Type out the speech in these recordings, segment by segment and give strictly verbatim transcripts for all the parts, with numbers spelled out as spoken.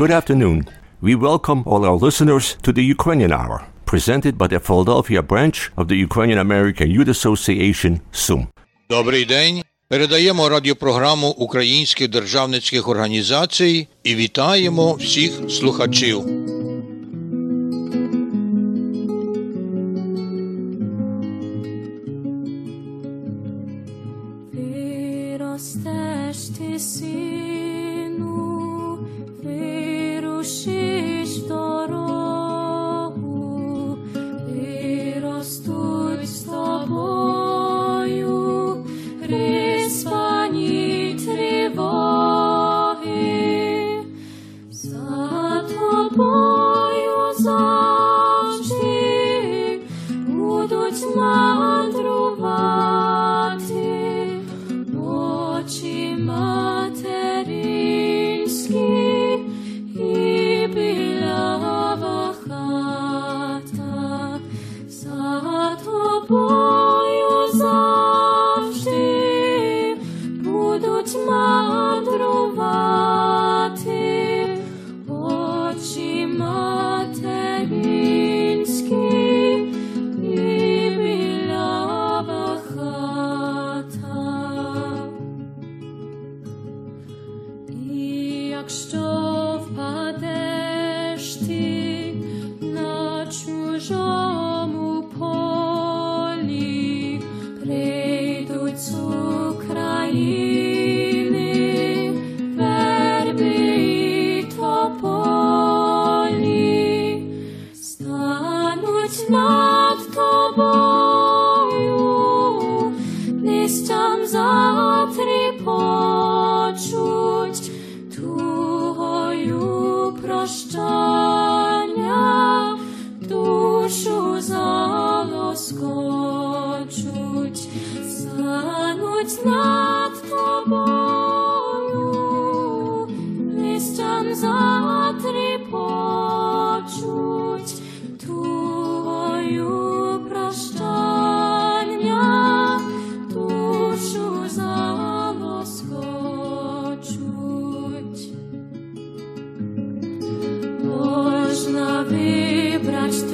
Good afternoon. We welcome all our listeners to the Ukrainian Hour, presented by the Philadelphia branch of the Ukrainian American Youth Association, СУМ. Добрий день. Передаємо радіопрограму українських державницьких організацій і вітаємо всіх слухачів. Виростеш ти, сину, вирушиш дорогу, виростуть з тобою приспані тривоги, за тобою завжди будуть мандрувати очі материнські і білява хата, за тобою завжди будуть мандрувати очі материнські і білява хата. І якщо впадеш ти на чужому полі, прийдуть з України верби і тополі, стануть над тобою, листям затріпочуть, тугою прощання душу залоскочуть, стануть над тобою, листям затріпочуть, тугою прощання душу залоскочуть. Можна вибрать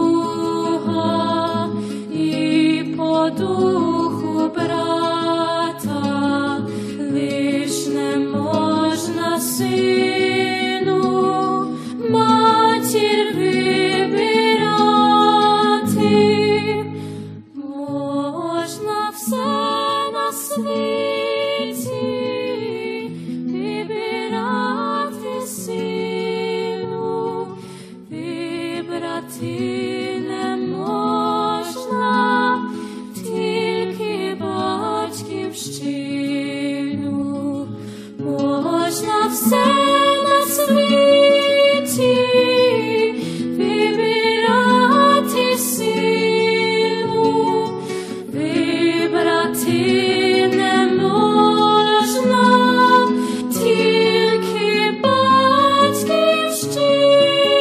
друга і по духу брата, лиш не можна сину матір вибирати. Можна все на світі вибирати, сину, вибрати не можна тільки батьківщину. Можна все на світі вибирати, сину, вибрати не можна тільки батьківщину.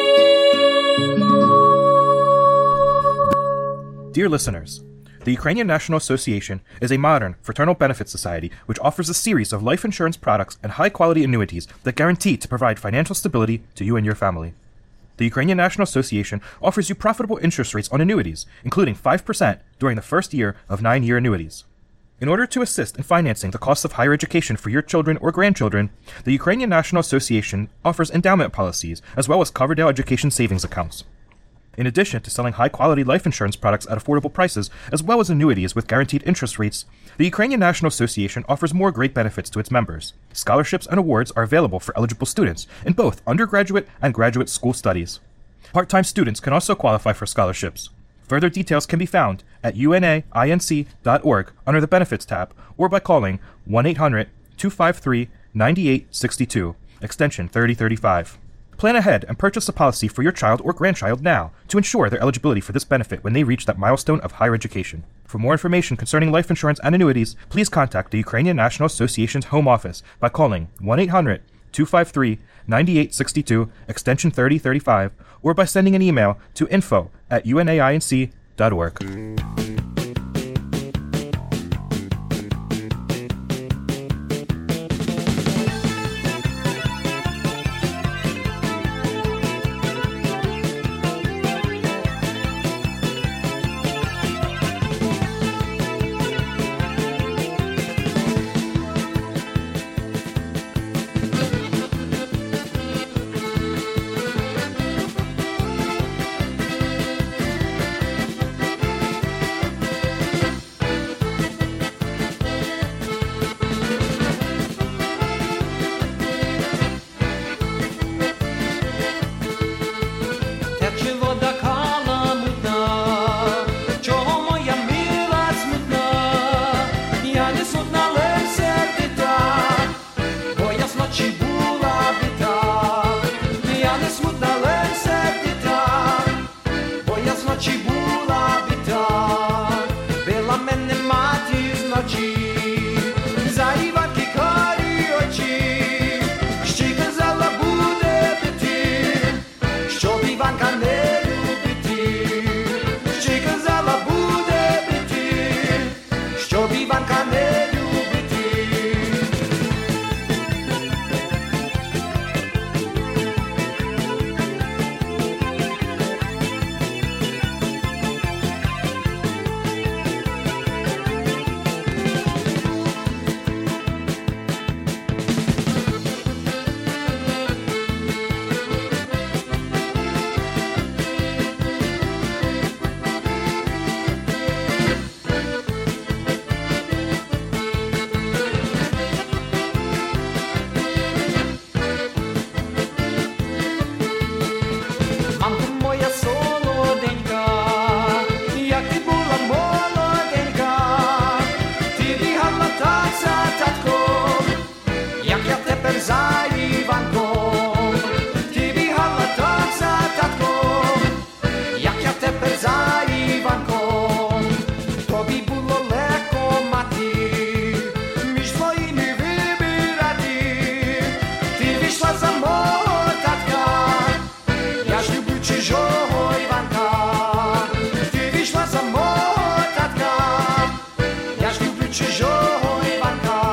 Dear listeners, the Ukrainian National Association is a modern, fraternal benefit society which offers a series of life insurance products and high-quality annuities that guarantee to provide financial stability to you and your family. The Ukrainian National Association offers you profitable interest rates on annuities, including five percent during the first year of nine-year annuities. In order to assist in financing the cost of higher education for your children or grandchildren, the Ukrainian National Association offers endowment policies as well as Coverdale Education Savings accounts. In addition to selling high-quality life insurance products at affordable prices, as well as annuities with guaranteed interest rates, the Ukrainian National Association offers more great benefits to its members. Scholarships and awards are available for eligible students in both undergraduate and graduate school studies. Part-time students can also qualify for scholarships. Further details can be found at U N A I N C dot org under the Benefits tab or by calling one eight hundred two five three nine eight six two, extension thirty thirty-five. Plan ahead and purchase a policy for your child or grandchild now to ensure their eligibility for this benefit when they reach that milestone of higher education. For more information concerning life insurance and annuities, please contact the Ukrainian National Association's home office by calling one eight hundred two five three nine eight six two, extension thirty thirty-five, or by sending an email to info at U N A I N C dot org. чи була біда, била мене мати зночі, за Іванки карі очі, ще й казала буде піти, щоб Іванка не любити, ще й казала буде піти, щоб Іванка не любити. Мамко моя солоденька, як ти була молоденька, ти бігала так за татком, як я тепер за Іванком. Ти бігала так за татком, як я тепер за Іванком. Тобі було легко мати, між своїми вибирати. Ти вийшла за мого татка, я ж люблю чужого Іванка. Ти вийшла за мого татка, я ж люблю чужого Іванка.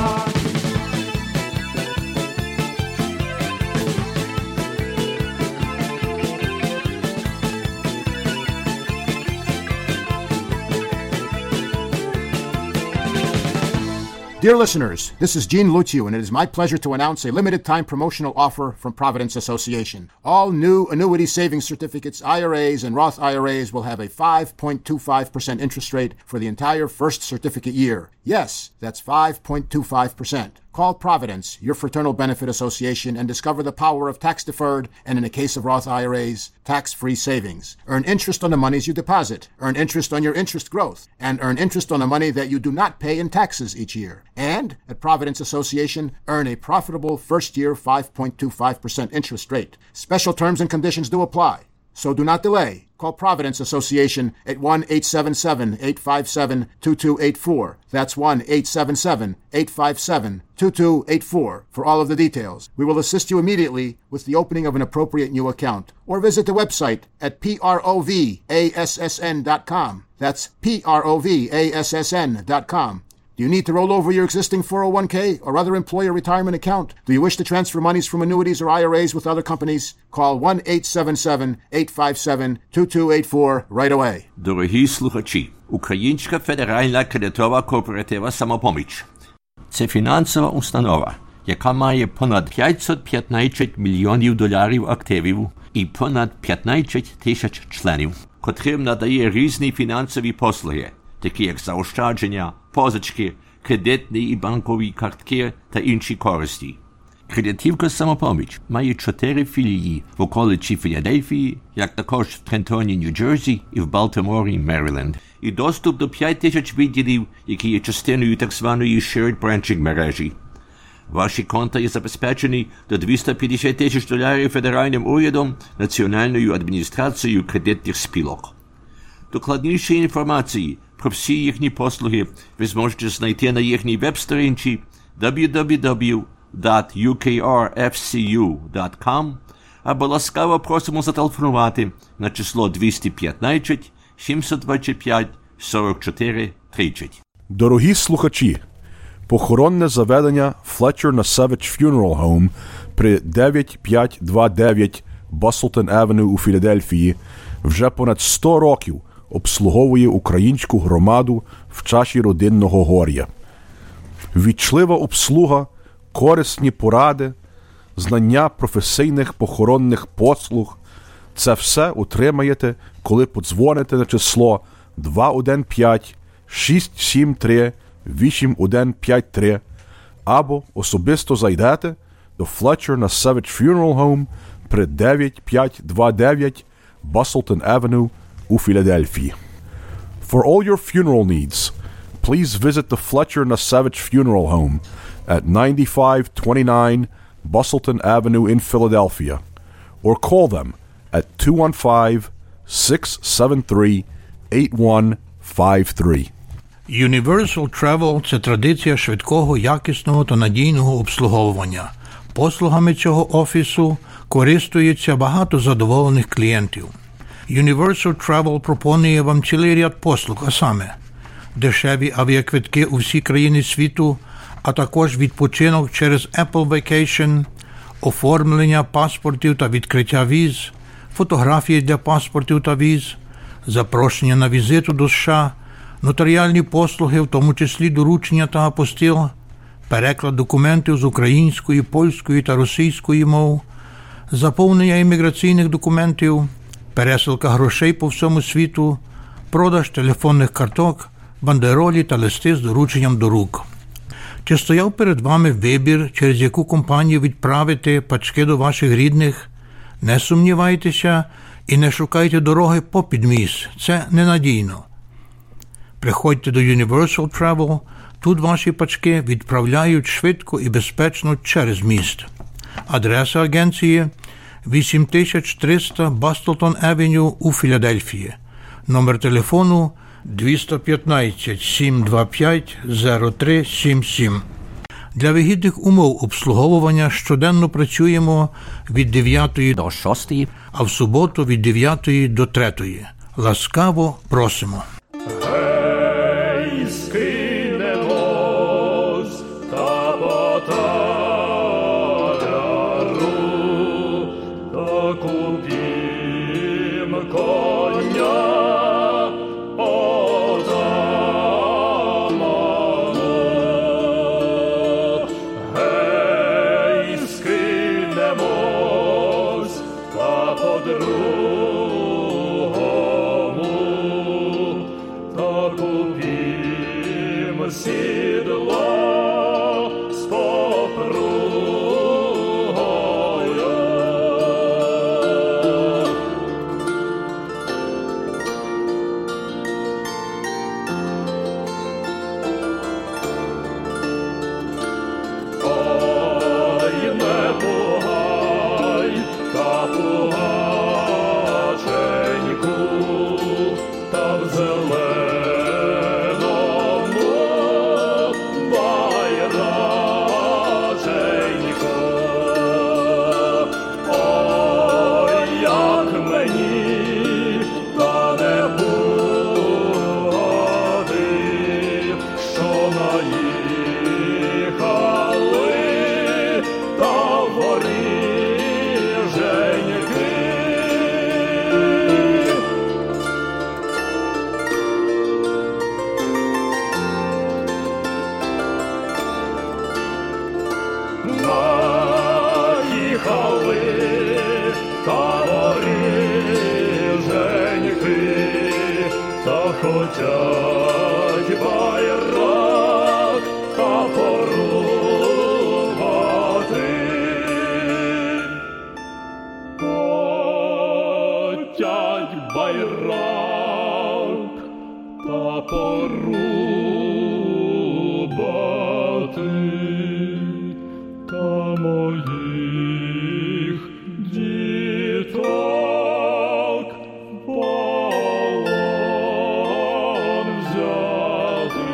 Dear listeners, this is Gene Lutiu, and it is my pleasure to announce a limited-time promotional offer from Providence Association. All new annuity savings certificates, I R As, and Roth I R As will have a five point two five percent interest rate for the entire first certificate year. Yes, that's five point two five percent. Call Providence, your fraternal benefit association, and discover the power of tax-deferred, and in the case of Roth I R As, tax-free savings. Earn interest on the monies you deposit, earn interest on your interest growth, and earn interest on the money that you do not pay in taxes each year. And, at Providence Association, earn a profitable first-year five point two five percent interest rate. Special terms and conditions do apply. So do not delay. Call Providence Association at one eight seven seven, eight five seven, two two eight four. That's one eight seven seven, eight five seven, two two eight four for all of the details. We will assist you immediately with the opening of an appropriate new account. Or visit the website at provassn dot com. That's provassn dot com. Do you need to roll over your existing four oh one k or other employer retirement account? Do you wish to transfer monies from annuities or I R As with other companies? Call one eight seven seven, eight five seven, two two eight four right away. Дорогі слухачі, Українська федеральна кредитова кооператива «Самопоміч» – це фінансова установа, яка має понад п'ятсот п'ятнадцять мільйонів доларів активів і понад п'ятнадцять тисяч членів, котрим надає різні фінансові послуги, такі як заощадження, позички, кредитні і банкові картки та інші користі. Кредитівка «Самопоміч» має чотири філії в околиці Філадельфії, як також в Трентоні, Нью-Джерсі і в Балтиморі, Мериленд. І доступ до п'ять тисяч відділів, які є частиною так званої shared branching мережі. Ваші конта є забезпечені до двісті п'ятдесят тисяч доларів федеральним урядом, Національною адміністрацією кредитних спілок. Докладніші інформації про всі їхні послуги ви зможете знайти на їхній веб-сторінці дабл ю дабл ю дабл ю крапка ю кей ар еф сі ю крапка ком або ласкаво просимо зателефонувати на число двісті п'ятнадцять, сімсот двадцять п'ять, сорок чотири тридцять. Дорогі слухачі, похоронне заведення Fletcher на Savage Funeral Home при дев'ять п'ять два дев'ять Busselton Avenue у Філадельфії вже понад сто років обслуговує українську громаду в часі родинного горя. Вічлива обслуга, корисні поради, знання професійних похоронних послуг – це все отримаєте, коли подзвоните на число два один п'ять, шість сім три, вісім один п'ять три або особисто зайдете до Fletcher на Savage Funeral Home при дев'ять п'ять два дев'ять Busselton Avenue у Філадельфії. For all your funeral needs, please visit the Fletcher na Savage Funeral Home at ninety-five twenty-nine Busselton Avenue in Philadelphia, or call them at two one five, six seven three, eight one five three. Universal Travel – це традиція швидкого, якісного та надійного обслуговування. Послугами цього офісу користуються багато задоволених клієнтів. Universal Travel пропонує вам цілий ряд послуг, а саме дешеві авіаквитки у всі країни світу, а також відпочинок через Apple Vacation, оформлення паспортів та відкриття віз, фотографії для паспортів та віз, запрошення на візиту до США, нотаріальні послуги, в тому числі доручення та апостил, переклад документів з української, польської та російської мов, заповнення імміграційних документів, пересилка грошей по всьому світу, продаж телефонних карток, бандеролі та листи з дорученням до рук. Чи стояв перед вами вибір, через яку компанію відправити пачки до ваших рідних? Не сумнівайтеся і не шукайте дороги попід міст. Це ненадійно. Приходьте до Universal Travel. Тут ваші пачки відправляють швидко і безпечно через міст. Адреса агенції – вісім тисяч триста Бастлтон Авеню у Філадельфії. Номер телефону – двісті п'ятнадцять, сімсот двадцять п'ять, зero три сім сім. Для вигідних умов обслуговування щоденно працюємо від дев'ятої До шостої. а в суботу від дев'ятої до третьої. Ласкаво просимо. Гей, скинемось та потару, та купім коня отаману. Гей, скинемось та по-другому, та купім сідло з попругою. Ой, не пугай та пугаченьку, та в зеленому байраченьку. Ой, як мені та не буде, що наїхали та воріженьки. Наїхали та воріженьки, та хотять байрак та порубати. Хотять байрак та порубати, та моїх діток полон взяти.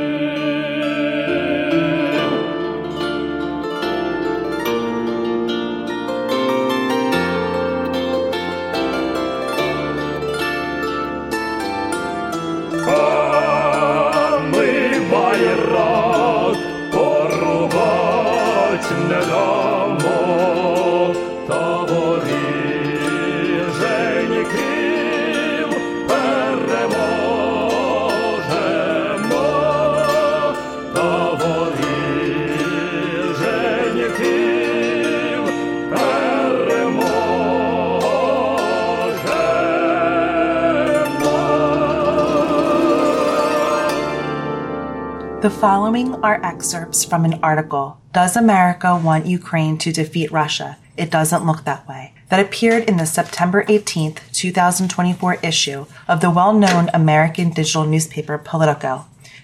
А ми байрак порубать не дамо, та воріженьків переможемо, та воріженьків переможемо. The following are excerpts from an article, Does America Want Ukraine to Defeat Russia? It Doesn't Look That Way, that appeared in the September eighteenth, twenty twenty-four issue of the well-known American digital newspaper Politico.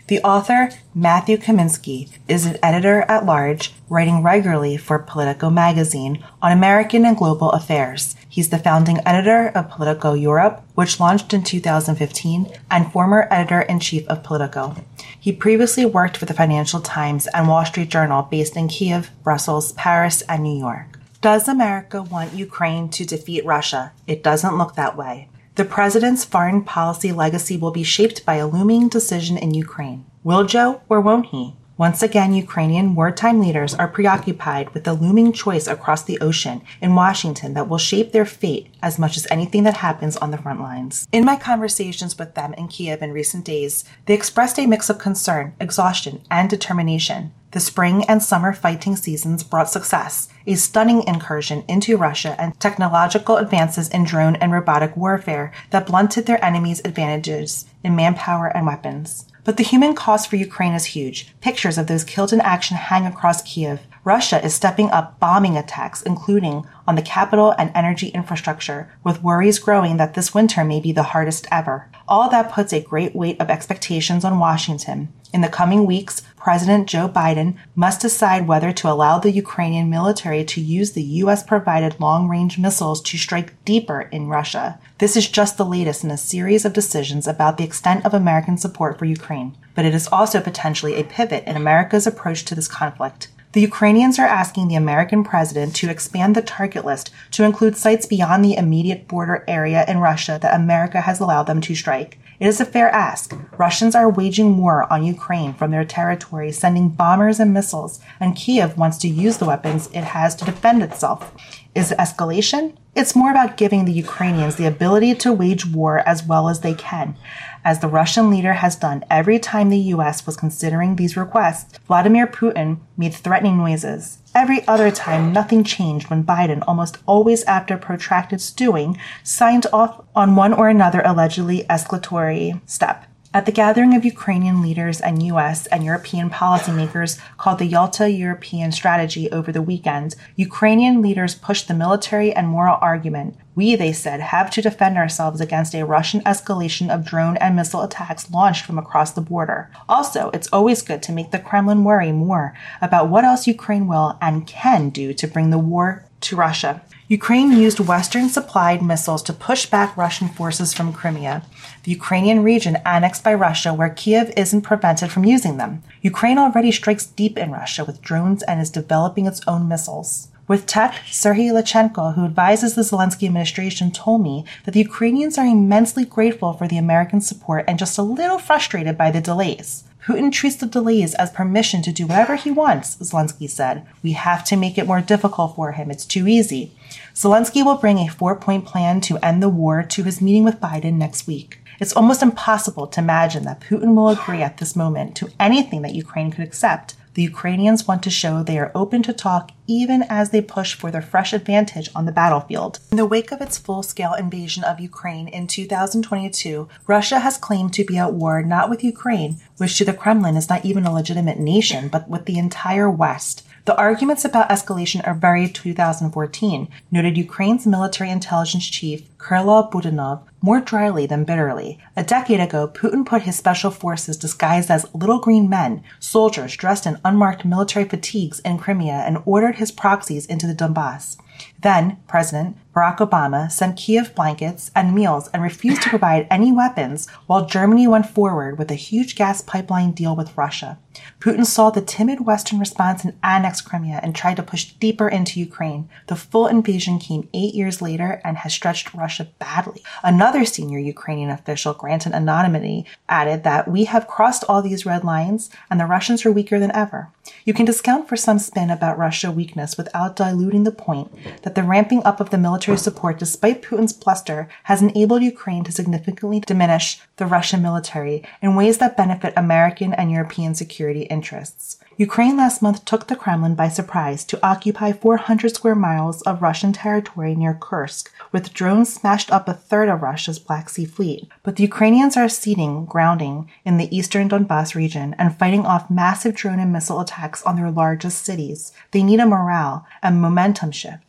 The author, Matthew Kaminsky, is an editor-at-large, writing regularly for Politico magazine on American and global affairs. He's the founding editor of Politico Europe, which launched in two thousand fifteen, and former editor-in-chief of Politico. He previously worked for the Financial Times and Wall Street Journal based in Kiev, Brussels, Paris, and New York. Does America want Ukraine to defeat Russia? It doesn't look that way. The president's foreign policy legacy will be shaped by a looming decision in Ukraine. Will Joe or won't he? Once again, Ukrainian wartime leaders are preoccupied with the looming choice across the ocean in Washington that will shape their fate as much as anything that happens on the front lines. In my conversations with them in Kiev in recent days, they expressed a mix of concern, exhaustion, and determination. The spring and summer fighting seasons brought success, a stunning incursion into Russia and technological advances in drone and robotic warfare that blunted their enemies' advantages in manpower and weapons. But the human cost for Ukraine is huge. Pictures of those killed in action hang across Kiev. Russia is stepping up bombing attacks, including on the capital and energy infrastructure, with worries growing that this winter may be the hardest ever. All that puts a great weight of expectations on Washington. In the coming weeks, President Joe Biden must decide whether to allow the Ukrainian military to use the U S-provided long-range missiles to strike deeper in Russia. This is just the latest in a series of decisions about the extent of American support for Ukraine, but it is also potentially a pivot in America's approach to this conflict. The Ukrainians are asking the American president to expand the target list to include sites beyond the immediate border area in Russia that America has allowed them to strike. It is a fair ask. Russians are waging war on Ukraine from their territory, sending bombers and missiles, and Kiev wants to use the weapons it has to defend itself. Is it escalation? It's more about giving the Ukrainians the ability to wage war as well as they can, as the Russian leader has done every time the U S was considering these requests. Vladimir Putin made threatening noises. Every other time, nothing changed when Biden, almost always after protracted stewing, signed off on one or another allegedly escalatory step. At the gathering of Ukrainian leaders and U S and European policymakers called the Yalta European Strategy over the weekend, Ukrainian leaders pushed the military and moral argument. We, they said, have to defend ourselves against a Russian escalation of drone and missile attacks launched from across the border. Also, it's always good to make the Kremlin worry more about what else Ukraine will and can do to bring the war to Russia. Ukraine used Western-supplied missiles to push back Russian forces from Crimea, the Ukrainian region annexed by Russia where Kiev isn't prevented from using them. Ukraine already strikes deep in Russia with drones and is developing its own missiles. With tech, Serhiy Lechenko, who advises the Zelensky administration, told me that the Ukrainians are immensely grateful for the American support and just a little frustrated by the delays. Putin treats the delays as permission to do whatever he wants, Zelensky said. We have to make it more difficult for him. It's too easy. Zelensky will bring a four-point plan to end the war to his meeting with Biden next week. It's almost impossible to imagine that Putin will agree at this moment to anything that Ukraine could accept. The Ukrainians want to show they are open to talk even as they push for their fresh advantage on the battlefield. In the wake of its full-scale invasion of Ukraine in two thousand twenty-two, Russia has claimed to be at war not with Ukraine, which to the Kremlin is not even a legitimate nation, but with the entire West. The arguments about escalation are very two thousand fourteen, noted Ukraine's military intelligence chief, Kirill Budanov, more dryly than bitterly. A decade ago, Putin put his special forces disguised as little green men, soldiers dressed in unmarked military fatigues in Crimea, and ordered his proxies into the Donbass. Then, President Barack Obama sent Kiev blankets and meals and refused to provide any weapons while Germany went forward with a huge gas pipeline deal with Russia. Putin saw the timid Western response and annexed Crimea and tried to push deeper into Ukraine. The full invasion came eight years later and has stretched Russia badly. Another senior Ukrainian official, granted anonymity, added that we have crossed all these red lines and the Russians are weaker than ever. You can discount for some spin about Russia's weakness without diluting the point that the ramping up of the military support despite Putin's bluster has enabled Ukraine to significantly diminish the Russian military in ways that benefit American and European security interests. Ukraine last month took the Kremlin by surprise to occupy four hundred square miles of Russian territory near Kursk, with drones smashed up a third of Russia's Black Sea Fleet. But the Ukrainians are ceding grounding in the eastern Donbass region and fighting off massive drone and missile attacks on their largest cities. They need a morale and momentum shift.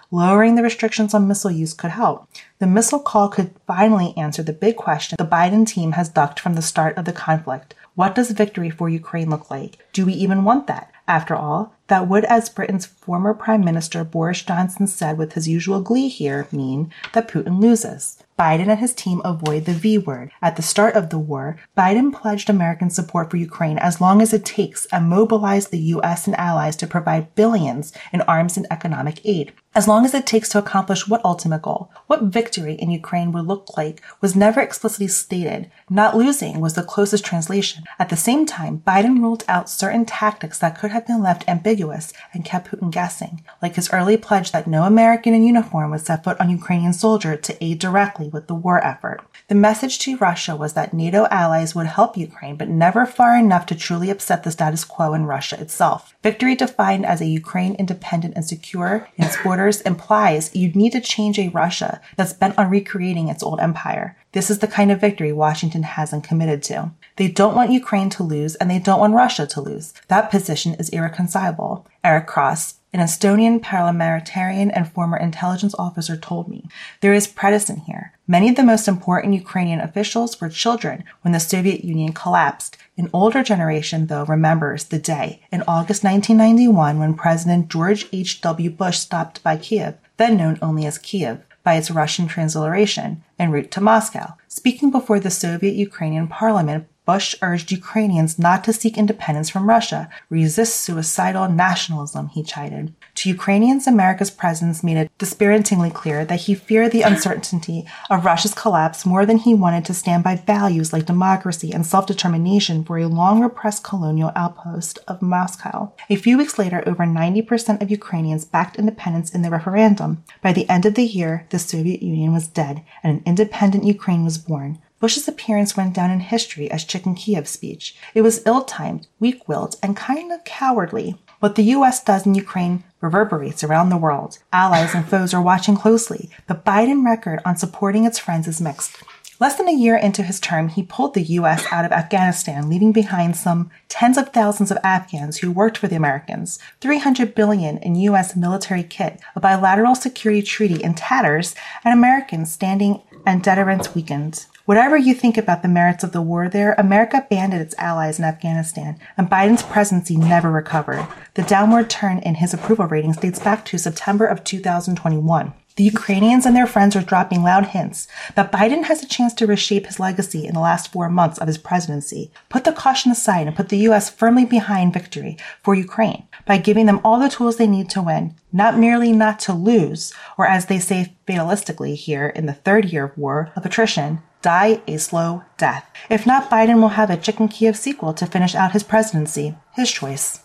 Lowering the restrictions on missile use could help. The missile call could finally answer the big question the Biden team has ducked from the start of the conflict. What does victory for Ukraine look like? Do we even want that? After all, that would, as Britain's former Prime Minister Boris Johnson said with his usual glee here, mean that Putin loses. Biden and his team avoid the V word. At the start of the war, Biden pledged American support for Ukraine as long as it takes and mobilized the U S and allies to provide billions in arms and economic aid. As long as it takes to accomplish what ultimate goal? What victory in Ukraine would look like was never explicitly stated. Not losing was the closest translation. At the same time, Biden ruled out certain tactics that could have been left ambiguous and kept Putin guessing, like his early pledge that no American in uniform would set foot on Ukrainian soldier to aid directly with the war effort. The message to Russia was that NATO allies would help Ukraine, but never far enough to truly upset the status quo in Russia itself. Victory defined as a Ukraine independent and secure in its borders implies you'd need to change a Russia that's bent on recreating its old empire. This is the kind of victory Washington hasn't committed to. They don't want Ukraine to lose, and they don't want Russia to lose. That position is irreconcilable. Eric Cross, an Estonian parliamentarian and former intelligence officer, told me, there is precedent here. Many of the most important Ukrainian officials were children when the Soviet Union collapsed. An older generation, though, remembers the day in August nineteen ninety-one when President George H W Bush stopped by Kiev, then known only as Kiev, by its Russian transliteration, en route to Moscow. Speaking before the Soviet Ukrainian parliament, Bush urged Ukrainians not to seek independence from Russia, resist suicidal nationalism, he chided. To Ukrainians, America's presence made it dispiritingly clear that he feared the uncertainty of Russia's collapse more than he wanted to stand by values like democracy and self-determination for a long-repressed colonial outpost of Moscow. A few weeks later, over ninety percent of Ukrainians backed independence in the referendum. By the end of the year, the Soviet Union was dead, and an independent Ukraine was born. Bush's appearance went down in history as Chicken Kiev speech. It was ill-timed, weak-willed, and kind of cowardly. What the U S does in Ukraine reverberates around the world. Allies and foes are watching closely. The Biden record on supporting its friends is mixed. Less than a year into his term, he pulled the U S out of Afghanistan, leaving behind some tens of thousands of Afghans who worked for the Americans, three hundred billion dollars in U S military kit, a bilateral security treaty in tatters, and Americans standing and deterrence weakened. Whatever you think about the merits of the war there, America abandoned its allies in Afghanistan, and Biden's presidency never recovered. The downward turn in his approval ratings dates back to September of two thousand twenty-one. The Ukrainians and their friends are dropping loud hints that Biden has a chance to reshape his legacy in the last four months of his presidency. Put the caution aside and put the U S firmly behind victory for Ukraine by giving them all the tools they need to win, not merely not to lose, or as they say fatalistically here in the third year of war of attrition, die a slow death. If not, Biden will have a Chicken Kiev sequel to finish out his presidency. His choice.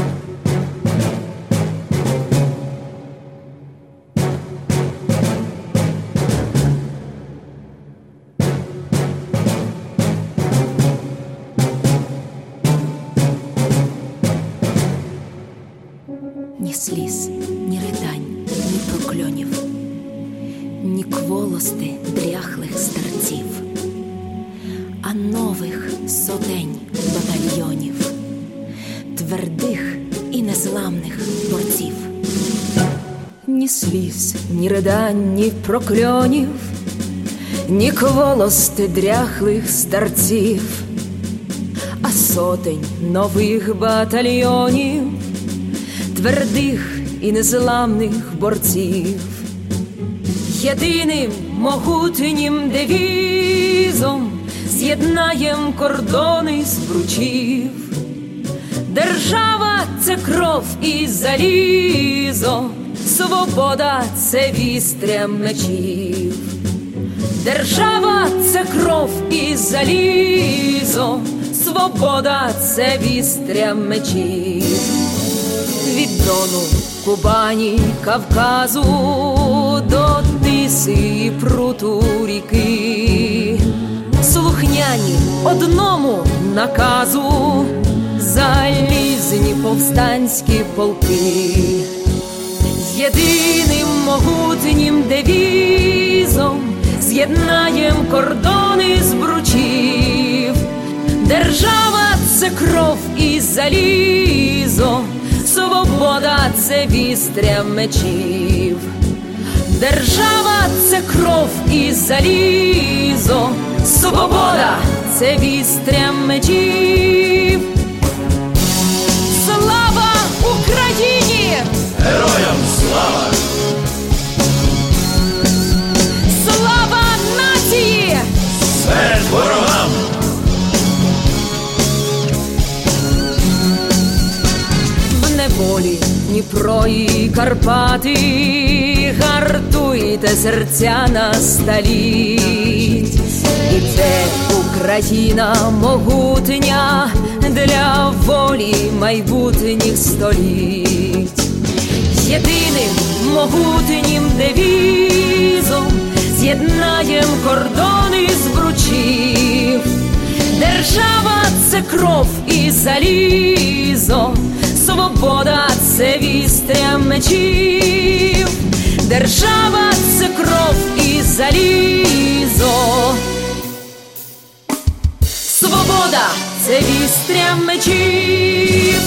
Ні сліз, ні ридань, ні прокльонів, ні кволости дряхлих старців, а нових сотень батальйонів, твердих і незламних борців. Ні сліз, ні ридань, ні прокльонів, ні кволости дряхлих старців, а сотень нових батальйонів, твердих і незламних борців. Єдиним могутнім девізом з'єднаєм кордони збручів. Держава – це кров і залізо, свобода – це вістря мечів. Держава – це кров і залізо, свобода – це вістря мечів. Від Дону, Кубані, Кавказу до Тиси і пруту ріки, слухняні одному наказу залізні повстанські полки. Єдиним могутнім девізом з'єднаєм кордони збручів. Держава – це кров і залізо, свобода – це вістря мечів. Держава – це кров і залізо, свобода – це вістря мечів. Слава Україні! Героям слава! Слава нації! Смерть ворогам! В неволі Дніпро і Карпати, гартуйте серця на століть. Іде Україна могутня для волі майбутніх століть. Єдиним могутнім девізом з'єднаєм кордони збручів. Держава – це кров і залізо, свобода – це вістря мечів. Держава – це кров і залізо, свобода – це вістря мечів.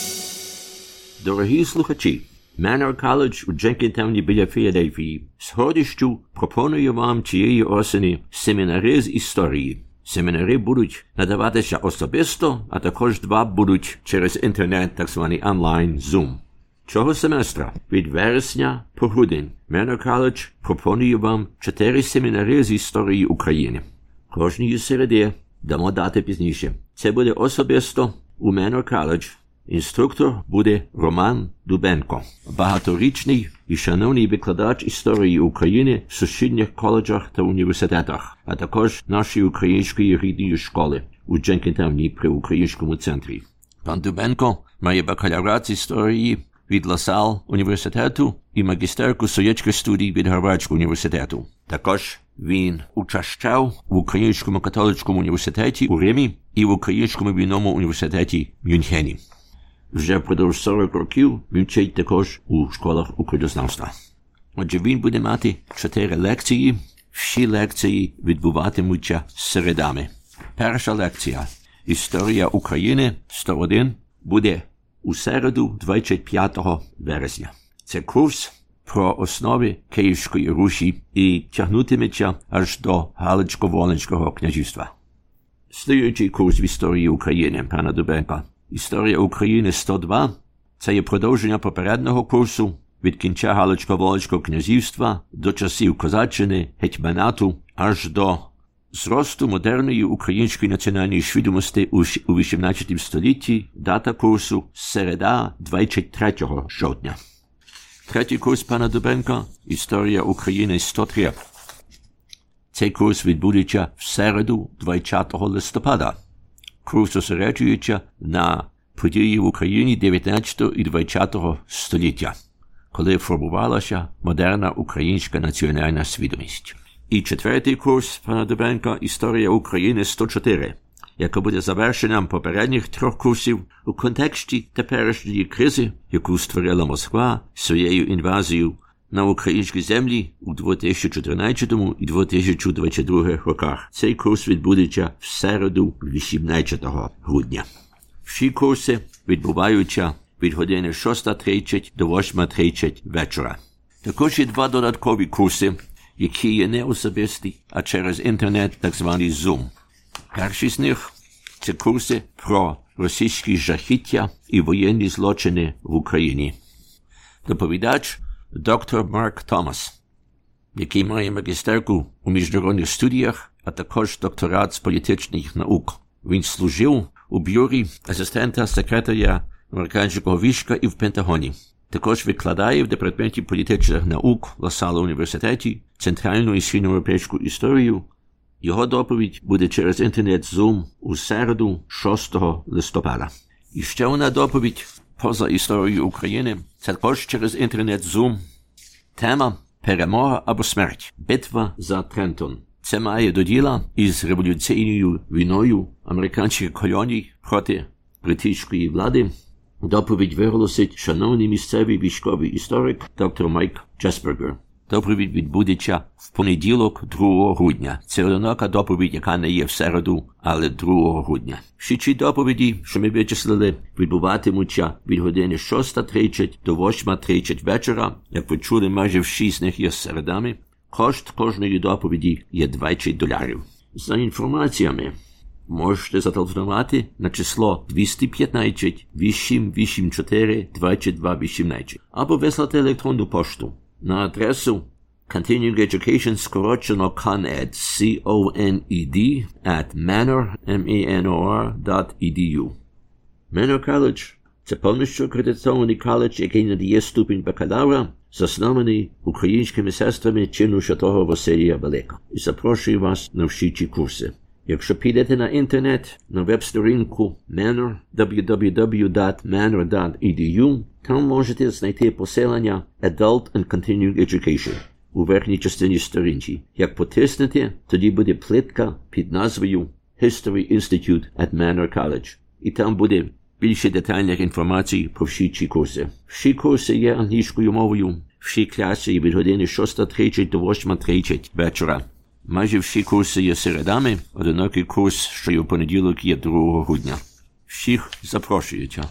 Дорогі слухачі, Manor College у Дженкінтауні біля Філадельфії з гордістю пропонує вам цієї осені семінари з історії. Семінари будуть надаватися особисто, а також два будуть через інтернет, так званий онлайн Zoom. Цього семестра від вересня по грудень Manor College пропонує вам чотири семінари з історії України. Кожної середи дамо дати пізніше. Це буде особисто у Manor College. Інструктор буде Роман Дубенко, багаторічний і шановний викладач історії України в сусідніх коледжах та університетах, а також нашої української рідної школи у Дженкінтауні при Українському центрі. Пан Дубенко має бакалаврат з історії від Ласал університету і магістерку соєчних студій від Гарвардського університету. Також він учащав в Українському католицькому університеті у Римі і в Українському війному університеті в Мюнхені. Вже впродовж сорок років він вчить також у школах українознавства. Отже, він буде мати чотири лекції. Всі лекції відбуватимуться середами. Перша лекція «Історія України сто один» буде у середу двадцять п'ятого вересня. Це курс про основи Київської Русі і тягнутиметься аж до Галицько-Волинського князівства. Слідуючий курс в історії України пана Дубенка «Історія України сто два» – це є продовження попереднього курсу від кінця Галицько-Волинського князівства до часів Козаччини, гетьманату, аж до зросту модерної української національної свідомості у вісімнадцятому столітті. Дата курсу – середа двадцять третього жовтня. Третій курс пана Дубенка «Історія України сто три». Цей курс відбудеться в середу двадцятого листопада. Курс зосереджується на події в Україні дев'ятнадцятого і двадцятого століття, коли формувалася модерна українська національна свідомість. І четвертий курс пана Дубенка «Історія України сто чотири», яка буде завершенням попередніх трьох курсів у контексті теперішньої кризи, яку створила Москва своєю інвазією на українські землі у дві тисячі чотирнадцятому і дві тисячі двадцять другому роках. Цей курс відбудеться в середу вісімнадцятого грудня. Всі курси відбуваються від години шоста тридцять до восьма тридцять вечора. Також є два додаткові курси, які є не особисті, а через інтернет, так званий Zoom. Перший з них – це курси про російські жахіття і воєнні злочини в Україні. Доповідач – доктор Марк Томас, який має магістерку у міжнародних студіях, а також докторат з політичних наук. Він служив у бюрі асистента секретаря американського війська і в Пентагоні. Також викладає в департаменті політичних наук в Ласал університеті центральну і східноєвропейську історію. Його доповідь буде через інтернет Zoom у середу шостого листопада. І ще одна доповідь поза історією України – це також через інтернет Zoom. Тема «Перемога або смерть. Битва за Трентон». Це має до діла із революційною війною американських колоній проти британської влади. Доповідь виголосить шановний місцевий військовий історик доктор Майк Джесбергер. Доповідь відбудеться в понеділок, другого грудня. Це одинока доповідь, яка не є в середу, але другого грудня. Всі ці доповіді, що ми вичислили, відбуватимуться від години шоста тридцять до восьма тридцять вечора. Як ви чули, майже всі з них є середами. Кошт кожної доповіді є двадцять доларів. За інформаціями можете зателефонувати на число двісті п'ятнадцять вісім вісім чотири двадцять два вісімнадцять або вислати електронну пошту на адресу Continuing Education, скорочено ConEd, C O N E D, at manor, M A N O R, dot E D U. Manor College – це повністю акредитований коледж, який надає ступінь бакалавра, заснований українськими сестрами чину святого Василія Великого. І запрошую вас на всі ці курси. Якщо підете на інтернет, на веб-сторінку Manor, дабл ю дабл ю дабл ю крапка manor крапка і ді ю, там можете знайти посилання Adult and Continuing Education у верхній частині сторінки. Як потиснете, тоді буде плитка під назвою History Institute at Manor College. І там буде більше детальних інформацій про всі ці курси. Всі курси є англійською мовою, всі класи від години шоста тридцять до восьма тридцять вечора. Майже всі курси є середами, одинокий курс, що є в понеділок, є другого грудня. Всіх запрошується.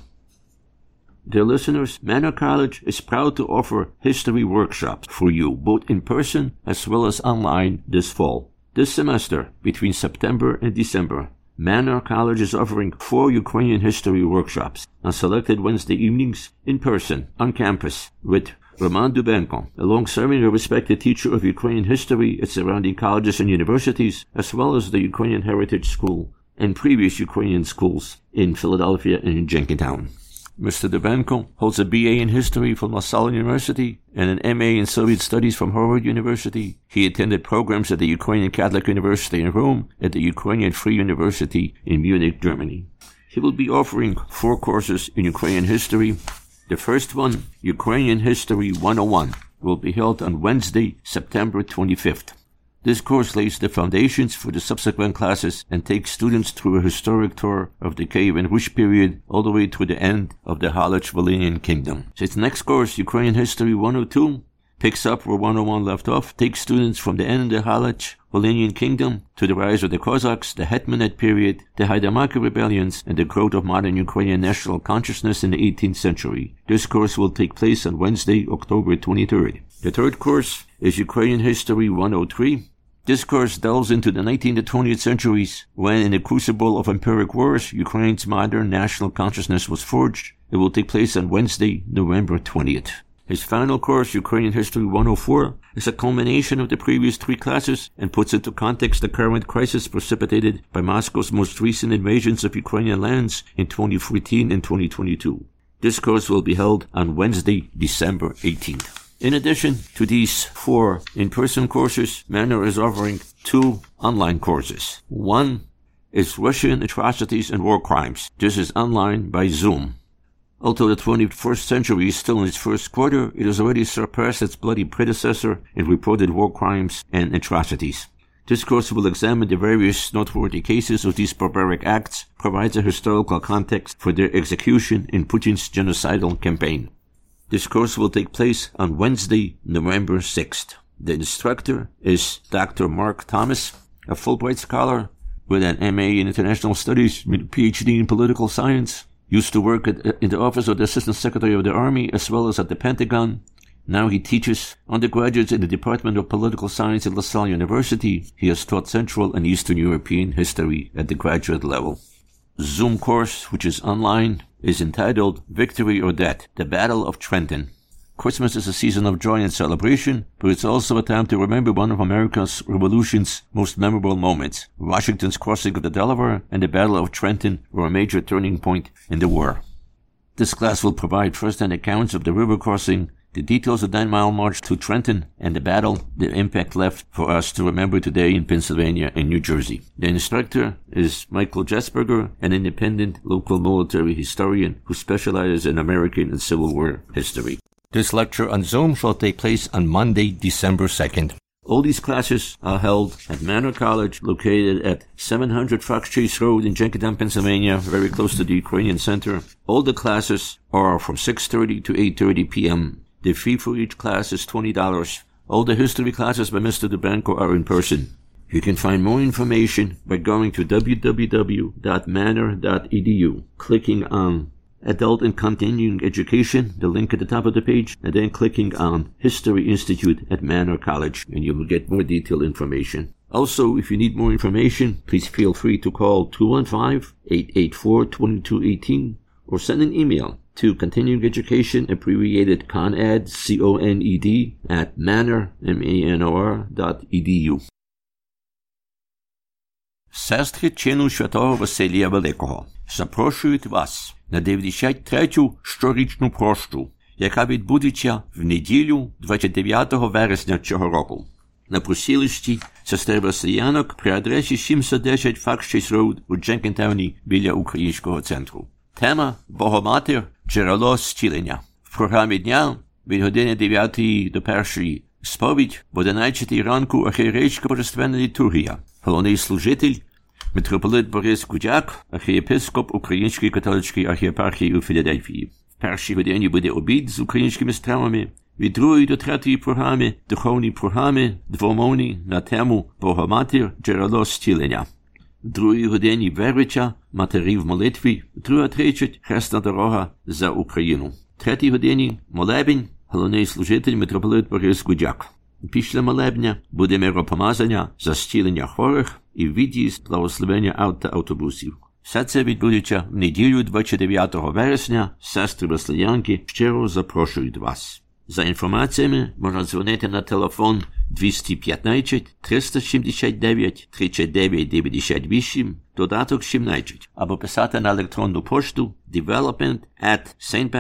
Dear listeners, Manor College is proud to offer history workshops for you, both in person as well as online this fall. This semester, between September and December, Manor College is offering four Ukrainian history workshops on selected Wednesday evenings in person on campus with Roman Dubenko, a long-serving and respected teacher of Ukrainian history at surrounding colleges and universities, as well as the Ukrainian Heritage School and previous Ukrainian schools in Philadelphia and in Jenkintown. Mister Dubenko holds a B A in history from La Salle University and an M A in Soviet Studies from Harvard University. He attended programs at the Ukrainian Catholic University in Rome and the Ukrainian Free University in Munich, Germany. He will be offering four courses in Ukrainian history. The first one, Ukrainian History one oh one, will be held on Wednesday, September twenty-fifth. This course lays the foundations for the subsequent classes and takes students through a historic tour of the Kiev and Rus period all the way to the end of the Halych-Volhynian Kingdom. Its next course, Ukrainian History one oh two, picks up where one oh one left off, takes students from the end of the Halych-Volhynian Kingdom to the rise of the Cossacks, the Hetmanate period, the Haidamaki rebellions, and the growth of modern Ukrainian national consciousness in the eighteenth century. This course will take place on Wednesday, October twenty-third. The third course is Ukrainian History one oh three. This course delves into the nineteenth and twentieth centuries, when in the crucible of empiric wars, Ukraine's modern national consciousness was forged. It will take place on Wednesday, November twentieth. His final course, Ukrainian History one oh four, is a culmination of the previous three classes and puts into context the current crisis precipitated by Moscow's most recent invasions of Ukrainian lands in twenty fourteen and twenty twenty-two. This course will be held on Wednesday, December eighteenth. In addition to these four in-person courses, Manor is offering two online courses. One is Russian Atrocities and War Crimes. This is online by Zoom. Although the twenty-first century is still in its first quarter, it has already surpassed its bloody predecessor in reported war crimes and atrocities. This course will examine the various noteworthy cases of these barbaric acts, provides a historical context for their execution in Putin's genocidal campaign. This course will take place on Wednesday, November sixth. The instructor is Doctor Mark Thomas, a Fulbright scholar with an M A in International Studies with a P H D in Political Science. Used to work at, in the office of the Assistant Secretary of the Army as well as at the Pentagon. Now he teaches undergraduates in the Department of Political Science at La Salle University. He has taught Central and Eastern European history at the graduate level. Zoom course, which is online, is entitled Victory or Death, The Battle of Trenton. Christmas is a season of joy and celebration, but it's also a time to remember one of America's Revolution's most memorable moments. Washington's crossing of the Delaware and the Battle of Trenton were a major turning point in the war. This class will provide first-hand accounts of the river crossing, the details of the nine-mile march to Trenton, and the battle, the impact left for us to remember today in Pennsylvania and New Jersey. The instructor is Michael Jesberger, an independent local military historian who specializes in American and Civil War history. This lecture on Zoom shall take place on Monday, December second. All these classes are held at Manor College, located at seven hundred Fox Chase Road in Jenkintown, Pennsylvania, very close to the Ukrainian Center. All the classes are from six thirty to eight thirty p.m. The fee for each class is twenty dollars. All the history classes by Mister DeBanco are in person. You can find more information by going to w w w dot manor dot e d u, clicking on Adult and Continuing Education, the link at the top of the page, and then clicking on History Institute at Manor College, and you will get more detailed information. Also, if you need more information, please feel free to call two one five, eight eight four, two two one eight or send an email to Continuing Education, abbreviated ConEd, C O N E D, at manor, M A N O R, dot E D U. Сестри чину Святого Василія Великого запрошують вас на дев'яносто третю щорічну прощу, яка відбудеться в неділю двадцять дев'ятого вересня цього року на просілищі сестер Василянок при адресі сімсот десять Факс-Чейз Роуд у Дженкінтауні біля Українського центру. Тема «Богоматір. Джерело зцілення». В програмі дня від години дев'ятої до першої сповідь, в одинадцятій ранку архієрейська божественна літургія. Головний служитель митрополит Борис Гудяк, архієпископ Української католицької архієпархії у Філадельфії. В першій годині буде обід з українськими стравами. Від другої до третьої програми духовні програми двомовні на тему «Богоматір. Джерело зцілення». В другій годині вервича матері в молитві, друга тридцять хресна дорога за Україну. В третій годині молебень, головний служитель митрополит Борис Гудяк. Після молебня буде миропомазання за зцілення хворих і від'їзд благословення авт та автобусів. Все це відбудеться в неділю двадцять дев'ятого вересня. Сестри Василянки щиро запрошують вас. За інформаціями можна дзвонити на телефон двісті п'ятнадцять, триста сімдесят дев'ять, тридцять дев'ять дев'яносто вісім, додаток сімнадцять, або писати на електронну пошту development at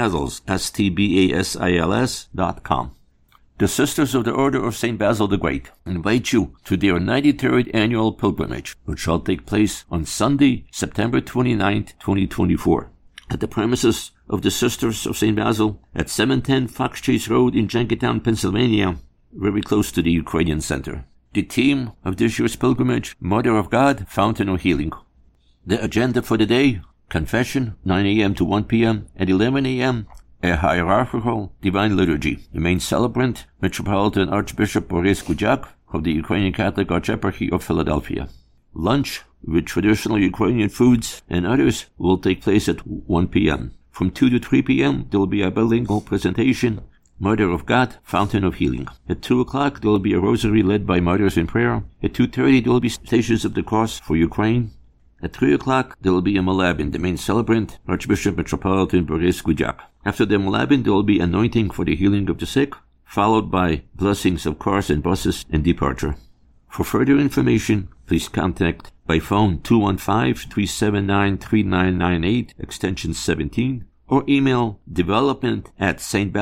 stbasils dot com. The Sisters of the Order of Saint Basil the Great invite you to their ninety-third annual pilgrimage, which shall take place on Sunday, September twenty-ninth, twenty twenty-four, at the premises of the Sisters of Saint Basil at seven ten Fox-Chase Road in Jenkintown, Pennsylvania, very close to the Ukrainian Center. The theme of this year's pilgrimage, Mother of God, Fountain of Healing. The agenda for the day, confession, nine a.m. to one p.m. At eleven a.m., a hierarchical divine liturgy. The main celebrant, Metropolitan Archbishop Boris Gudyak of the Ukrainian Catholic Archeparchy of Philadelphia. Lunch with traditional Ukrainian foods and others will take place at one p.m. From two to three p.m. there will be a bilingual presentation, Mother of God, Fountain of Healing. At two o'clock there will be a rosary led by Mothers in Prayer. At two thirty there will be Stations of the Cross for Ukraine. At three o'clock there will be a Malabin, the main celebrant, Archbishop Metropolitan Boris Gudyak. After the Malabin there will be anointing for the healing of the sick, followed by blessings of cars and buses and departure. For further information, please contact by phone two one five, three seven nine, three nine nine eight, extension seventeen, or email development at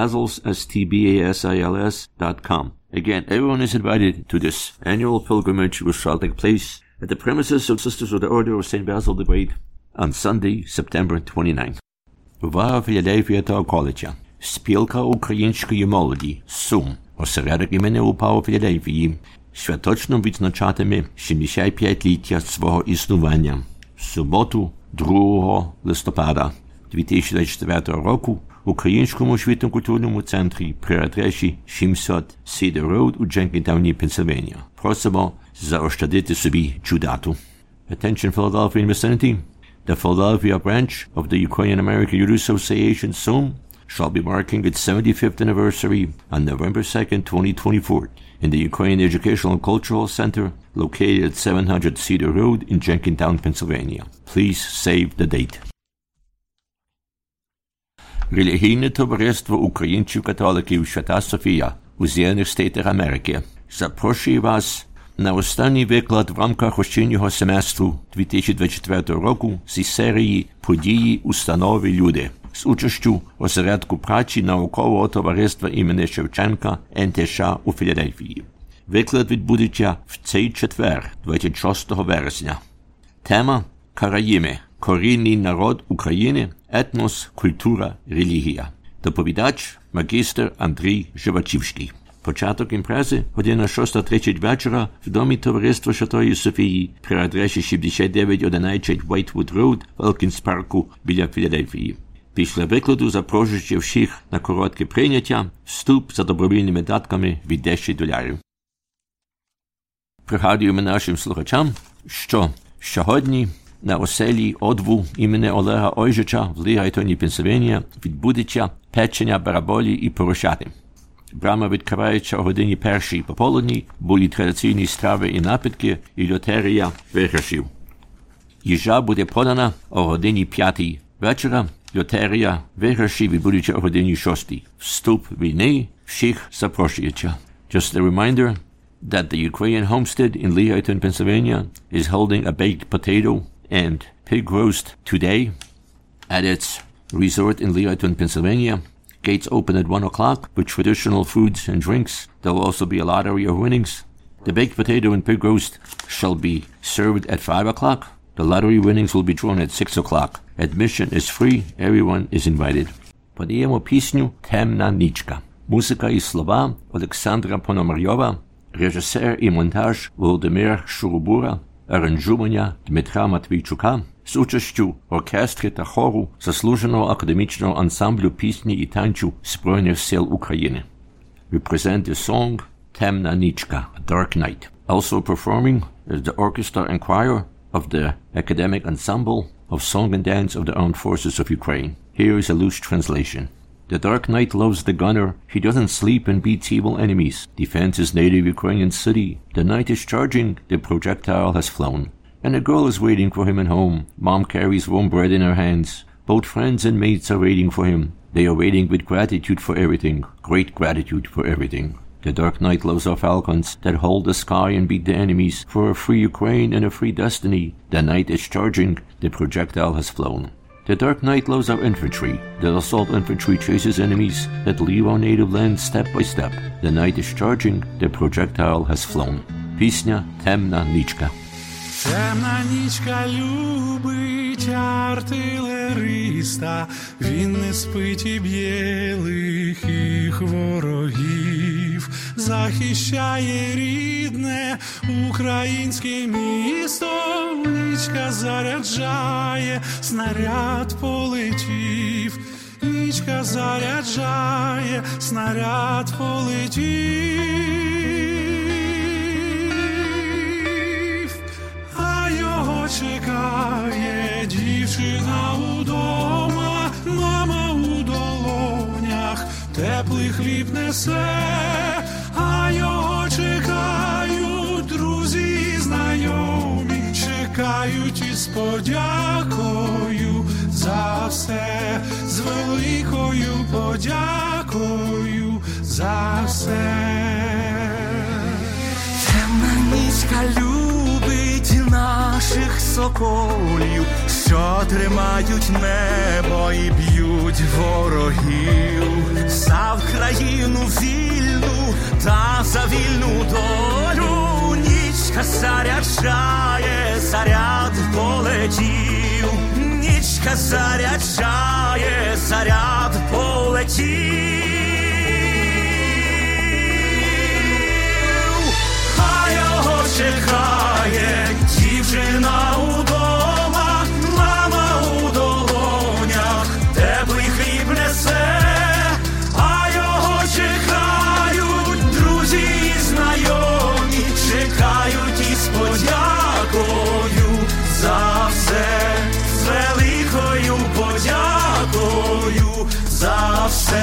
stbasils dot com. Again, everyone is invited to this annual pilgrimage which shall take place at the premises of Sisters of the Order of Saint Basil the Great on Sunday, September twenty-ninth. Увага Філадельфія та околиця. Спілка української молоді «Сум», осередок імені УПА у Філадельфії, святочно відзначатиме сімдесят п'ятиліття свого існування. В суботу, другого листопада дві тисячі двадцять четвертого року в Українському освітньо-культурному центрі при адресі сімсот Cedar Road у Дженкінтауні, Пенсильванія. Просимо заощадити собі цю дату. Attention Philadelphia and vicinity. The Philadelphia branch of the Ukrainian American Youth Association, S U M, shall be marking its seventy-fifth anniversary on November second, twenty twenty-four, in the Ukrainian Educational and Cultural Center located at seven hundred Cedar Road in Jenkintown, Pennsylvania. Please save the date. Релігійне товариство українців-католиків Свята Софія у З'єднаних Штатах Америки запрошує вас на останній виклад в рамках осіннього семестру дві тисячі двадцять четвертого року зі серії «Події установи люди» з участю осередку праці наукового товариства імені Шевченка ен те еш у Філадельфії. Виклад відбудеться в цей четвер, двадцять шостого вересня. Тема «Караїми. Корінний народ України. Етнос, культура, релігія». Доповідач – магістр Андрій Живачівський. Початок імпрези – година шоста тридцять вечора в Домі Товариства Святої Софії при адресі сімдесят дев'ять одинадцять Whitewood Road в Елкінс Парку біля Філадельфії. Після викладу запрошуючи всіх на коротке прийняття, вступ за добровільними датками від десять доларів. Пригадуємо нашим слухачам, що сьогодні на оселі Одву імені Олега Ойжича в Лігайтоні, Пенсильванія, відбудеться печення бараболі і поросяти. Брама відкривається о годині першій пополудні, будуть традиційні страви і напитки, і лотерея виграшів. Їжа буде подана о годині п'ятій вечора, лотерея виграшів відбудеться о годині шостій. Вступ війни всіх запрошується. Just a reminder that the Ukrainian homestead in Lehighton, Pennsylvania is holding a baked potato and pig roast today at its resort in Lehighton, Pennsylvania. Gates open at one o'clock with traditional foods and drinks. There will also be a lottery of winnings. The baked potato and pig roast shall be served at five o'clock. The lottery winnings will be drawn at six o'clock. Admission is free. Everyone is invited. Подаємо пісню «Темна нічка». Музика і слова Олександра Пономарьова, режисер і монтаж Володимир Шурубура, аранжування Дмитра Матвійчука з участю оркестру та хору заслуженого академічного ансамблю пісні і танцю Збройних сил України. We present the song Темна нічка, A Dark Night. Also performing is the orchestra and choir of the academic ensemble of song and dance of the armed forces of Ukraine. Here is a loose translation. The dark night loves the gunner. He doesn't sleep and beats evil enemies. Defends his native Ukrainian city. The night is charging. The projectile has flown. And a girl is waiting for him at home. Mom carries warm bread in her hands. Both friends and mates are waiting for him. They are waiting with gratitude for everything. Great gratitude for everything. The dark night loves our falcons that hold the sky and beat the enemies for a free Ukraine and a free destiny. The night is charging. The projectile has flown. The dark night loves our infantry. The assault infantry chases enemies that leave our native land step by step. The night is charging. The projectile has flown. Пісня «Темна нічка». Темна нічка любить артилериста, він не спить і б'є лихих ворогів, захищає рідне українське місто, нічка заряджає, снаряд полетів, нічка заряджає, снаряд полетів. Чекає дівчина удома, мама у долонях, теплий хліб несе, а його чекають друзі і знайомі, чекають із подякою за все, з великою подякою за все. Темна нічка любить наших соколів, що тримають небо і б'ють ворогів, за Вкраїну вільну та за вільну долю. Нічка заряджає, заряд полетів, нічка заряджає, заряд полетів. Чекає дівчина удома, мама у долонях, теплий хліб несе, а його чекають друзі і знайомі, чекають із подякою за все, з великою подякою за все.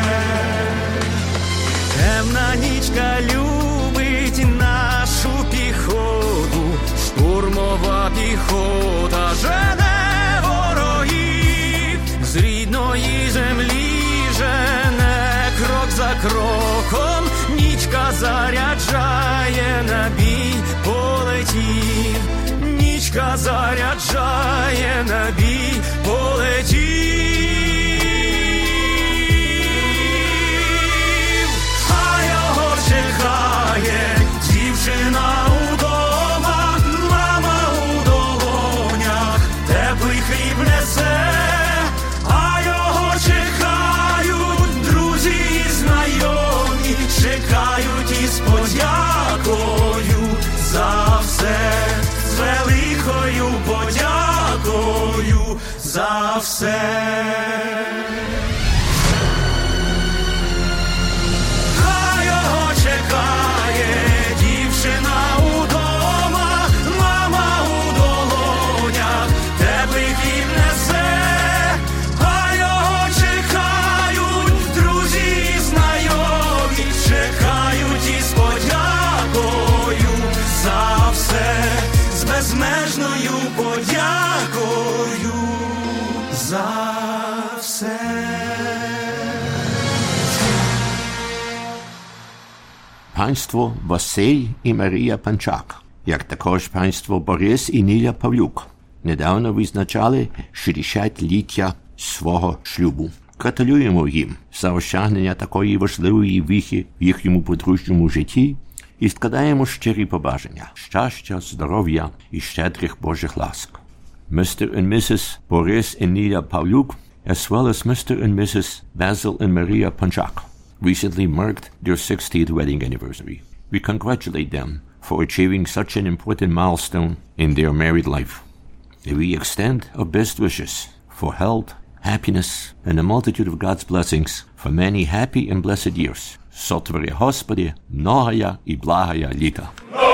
Темна нічка любить нашу піхоту, штурмова піхота жене ворогів, з рідної землі жене крок за кроком, нічка заряджає, на бій полетів, нічка заряджає, на бій полетів. Чекає дівчина удома, мама у долонях, теплий хліб несе, а його чекають друзі і знайомі, чекають із подякою за все, з великою подякою за все. А його чекає дівчина удома, мама у долонях, теплий хліб несе. А його чекають друзі і знайомі, чекають із подякою за все, з безмежною подякою за все. Панство Василь і Марія Панчак, як також панство Борис і Ніля Павлюк, недавно відзначали шістдесятиліття свого шлюбу. Гратулюємо їм за осягнення такої важливої віхи в їхньому подружньому житті і складаємо щирі побажання, щастя, здоров'я і щедрих Божих ласк. Mister and Missus Boris and Nila Pawluk, as well as Mister and Missus Basil and Maria Panchak, recently marked their sixtieth wedding anniversary. We congratulate them for achieving such an important milestone in their married life. We extend our best wishes for health, happiness, and a multitude of God's blessings for many happy and blessed years. Сотвори, Господи, многая и благая літа.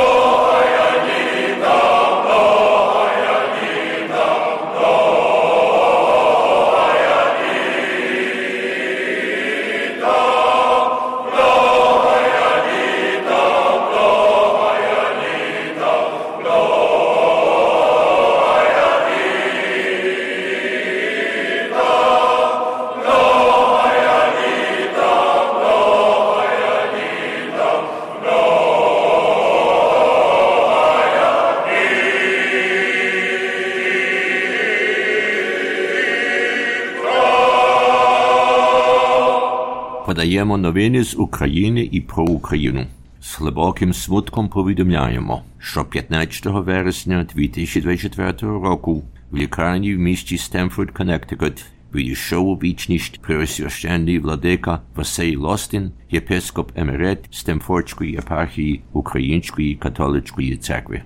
Подаємо новини з України і про Україну. З глибоким смутком повідомляємо, що п'ятнадцятого вересня дві тисячі двадцять четвертого року в лікарні в місті Стемфорд, Коннектикут, відійшов у вічність преосвященний владика Василь Лостин, єпископ емерит Стемфордської єпархії Української католицької церкви.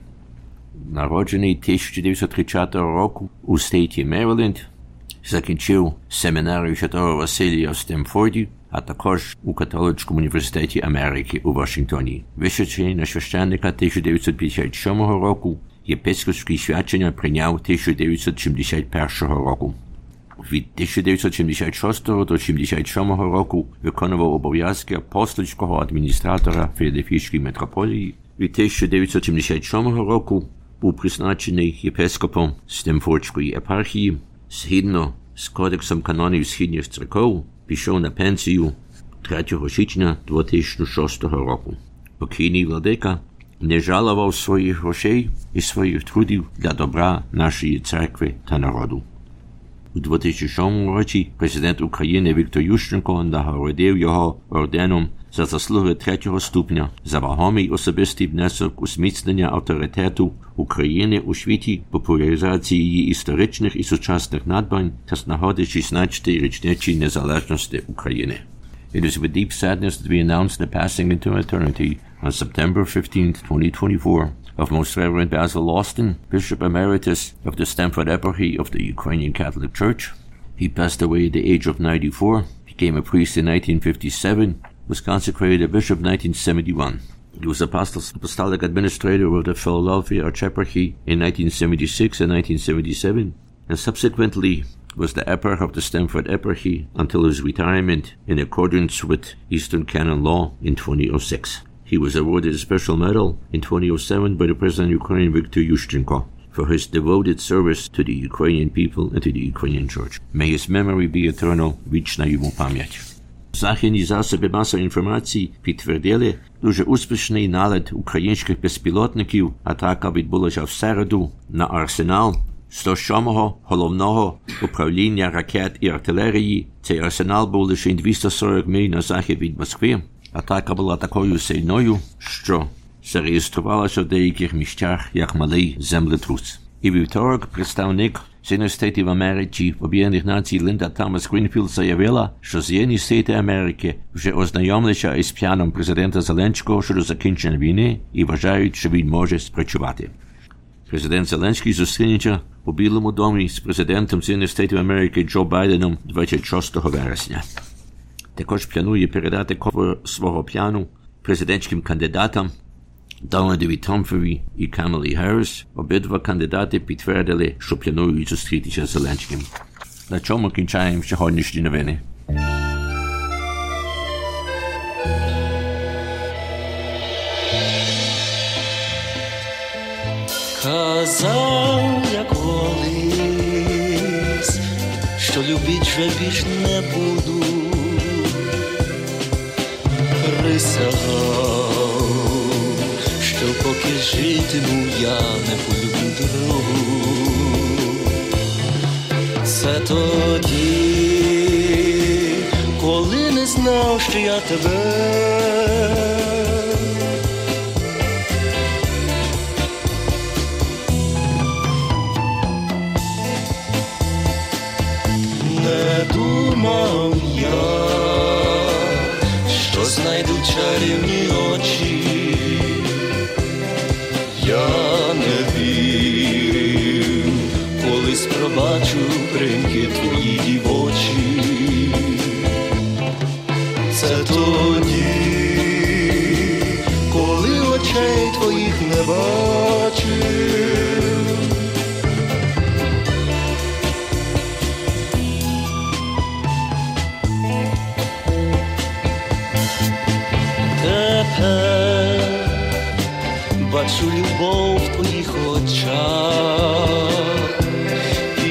Народжений тисяча дев'ятсот тридцятого року у штаті Мериленд, закінчив семінарію Святого Василія в Стемфорді, а також у Католицькому університеті Америки у Вашингтоні. Височений на священника тисяча дев'ятсот п'ятдесят сьомого року, єпископські свячення прийняв тисяча дев'ятсот сімдесят першого року. Від тисяча дев'ятсот сімдесят шостого до сімдесят сьомого року виконував обов'язки апостольського адміністратора Філадельфійської митрополії. Від тисяча дев'ятсот сімдесят сьомого року був призначений єпископом Стемфордської єпархії. Згідно з Кодексом канонів східних церков, пішов на пенсію третього січня дві тисячі шостого року. Покійний владика не жалував своїх грошей і своїх трудів для добра нашої церкви та народу. У дві тисячі сьомому році президент України Віктор Ющенко нагородив його орденом за заслуги третього ступеня за вагомий особистий внесок у зміцнення авторитету України у світі, популяризації її історичних і сучасних надбань та з нагоди шістнадцятої річниці незалежності України. It is with deep sadness that we announce the passing into eternity on September fifteenth, twenty twenty-four of Most Reverend Basil Lostin, Bishop Emeritus of the Stamford Eparchy of the Ukrainian Catholic Church. He passed away at the age of ninety-four, became a priest in nineteen fifty-seven, was consecrated a bishop in nineteen seventy-one. He was apostolic administrator of the Philadelphia Archeparchy in nineteen seventy-six and nineteen seventy-seven, and subsequently was the eparch of the Stamford Eparchy until his retirement in accordance with Eastern Canon Law in twenty oh six. He was awarded a special medal in twenty oh seven by the President of Ukraine, Viktor Yushchenko, for his devoted service to the Ukrainian people and to the Ukrainian Church. May his memory be eternal, вічна йому пам'ять. Західні засоби масової інформації підтвердили дуже успішний налет українських безпілотників. Атака відбулася в середу на арсенал сто сьомого головного управління ракет і артилерії. Цей арсенал був лише двісті сорок миль на захід від Москви. Атака була такою сильною, що зареєструвалася в деяких місцях як малий землетрус. І вівторок представник Сполучених Штатів Америки в Об'єднаних Націй Лінда Томас Грінфілд заявила, що Сполучені Штати Америки вже ознайомилися із планом президента Зеленського щодо закінчення війни і вважають, що він може спрацювати. Президент Зеленський зустрінеться у Білому домі з президентом Сполучених Штатів Америки Джо Байденом двадцять шостого вересня. Також планує передати ковер свого плану президентським кандидатам Дональдові Трампові і Камалі Гарріс. Обидва кандидати підтвердили, що планують зустрітися з Зеленським. На чому кінчаємо сьогоднішні новини. Казав я колись, що любить вже більш не буду. Присягав, що поки житиму, я не полюблю другу. Це тоді, коли не знав, що я тебе не думав я, що знайду чарівні очі. Я не вірив, колись пробачу примки твої дівочі. Це тоді, коли очей твоїх не бачив. Тепер бачу любов в твоїх очах і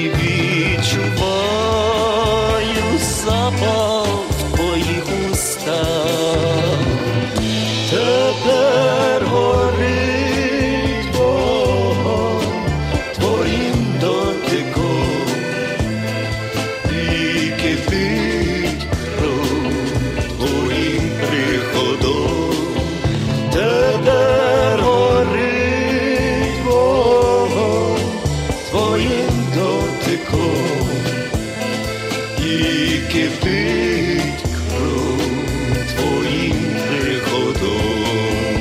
відчуваю запах в твоїх устах. Тепер горить вогонь твоїм дотиком і кипить кров твоїм приходом. Тепер горить вогонь твоїм дотиком і кипить кров твоїм приходом.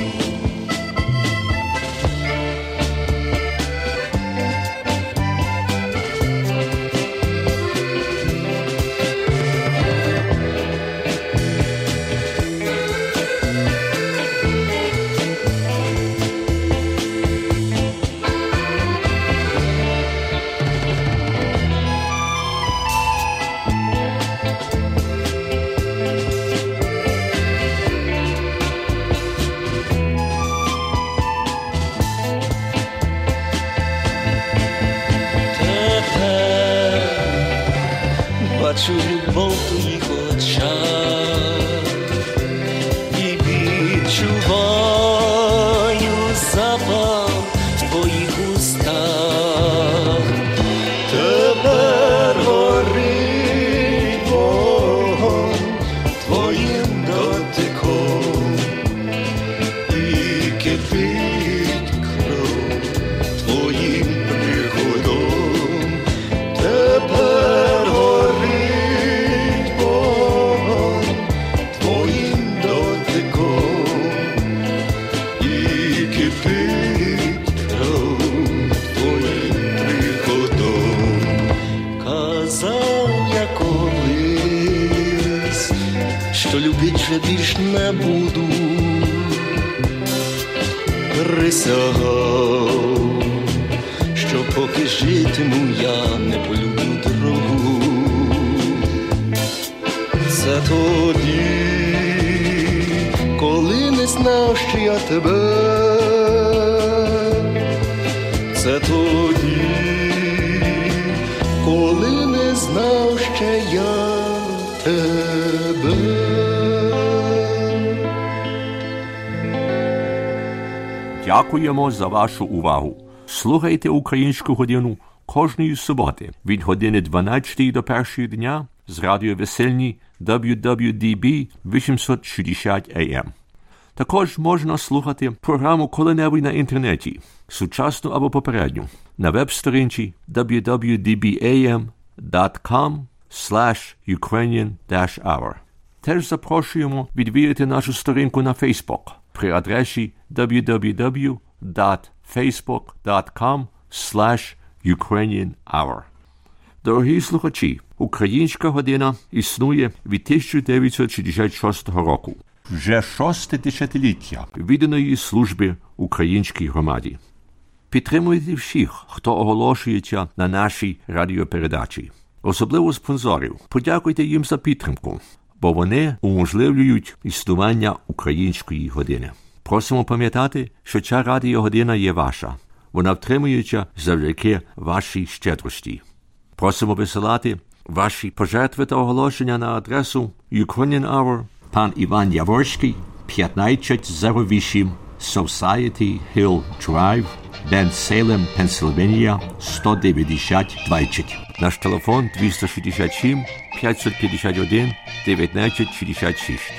Бачу любов в твоїх очах і відчуваю запах в твоїх устах. Тепер горить вогонь твоїм дотиком і кипить кров твоїм приходом. Тепер горить вогонь твоїм дотиком і кипить кров твоїм приходом. Казав я колись, що любить вже більш не буду. Присягав, що поки житиму, я не полюблю другу. Це тоді, коли не знав, що я тебе. Це тоді, коли не знав, що я тебе. Дякуємо за вашу увагу. Слухайте Українську годину кожної суботи від години дванадцятої до першої дня з радіо Весельні дабл ю дабл ю ді бі вісімсот шістдесят ей ем. Також можна слухати програму коли-небудь на інтернеті, сучасну або попередню, на веб-сторінці дабл ю дабл ю ді бі ей ем крапка ком слеш юкрейніан авр. Теж запрошуємо відвідати нашу сторінку на Facebook при адресі дабл ю дабл ю дабл ю крапка facebook.com slash Ukrainian Hour. Дорогі слухачі, Українська година існує від тисяча дев'ятсот шістдесят шостого року. Вже шосте десятиліття відданої служби українській громаді. Підтримуйте всіх, хто оголошується на нашій радіопередачі. Особливо спонсорів. Подякуйте їм за підтримку, бо вони уможливлюють існування української години. Просимо пам'ятати, що ця радіогодина є ваша. Вона втримується завдяки вашій щедрості. Просимо висилати ваші пожертви та оголошення на адресу Ukrainian Hour, пан Іван Яворський, п'ятнадцять сорок вісім Society Hill Drive, Бен-Сейлем, Пенсильванія, сто дев'яносто двадцять. Наш телефон два шістдесят сім п'ятсот п'ятдесят один дев'ятнадцять шістдесят шість.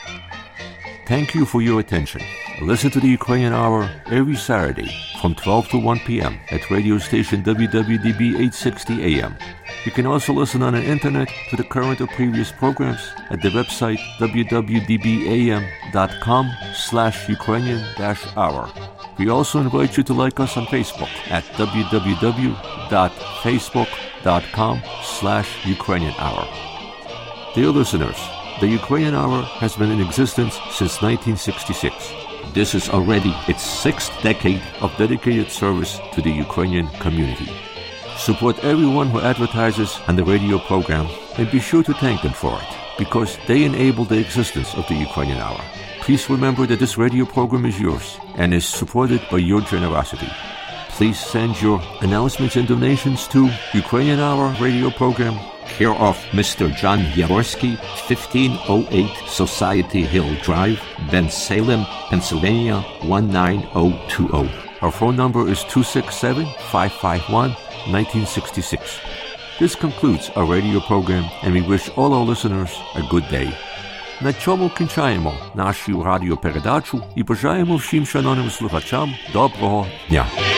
Thank you for your attention. Listen to the Ukrainian Hour every Saturday from twelve to one p.m. at radio station W W D B eight sixty A M. You can also listen on the internet to the current or previous programs at the website w w w dot d b a m dot com slash Ukrainian dash hour. We also invite you to like us on Facebook at w w w dot facebook dot com slash Ukrainian hour. Dear listeners, the Ukrainian Hour has been in existence since nineteen sixty-six. This is already its sixth decade of dedicated service to the Ukrainian community. Support everyone who advertises on the radio program and be sure to thank them for it, because they enable the existence of the Ukrainian Hour. Please remember that this radio program is yours and is supported by your generosity. Please send your announcements and donations to Ukrainian Hour radio program, care of Mister John Yaworsky, fifteen oh eight Society Hill Drive, Ben-Salem, Pennsylvania, one nine oh two oh. Our phone number is two six seven, five five one, one nine six six. This concludes our radio program, and we wish all our listeners a good day. На цьому кінчаємо нашу радіопередачу і бажаємо всім шановним слухачам доброго дня.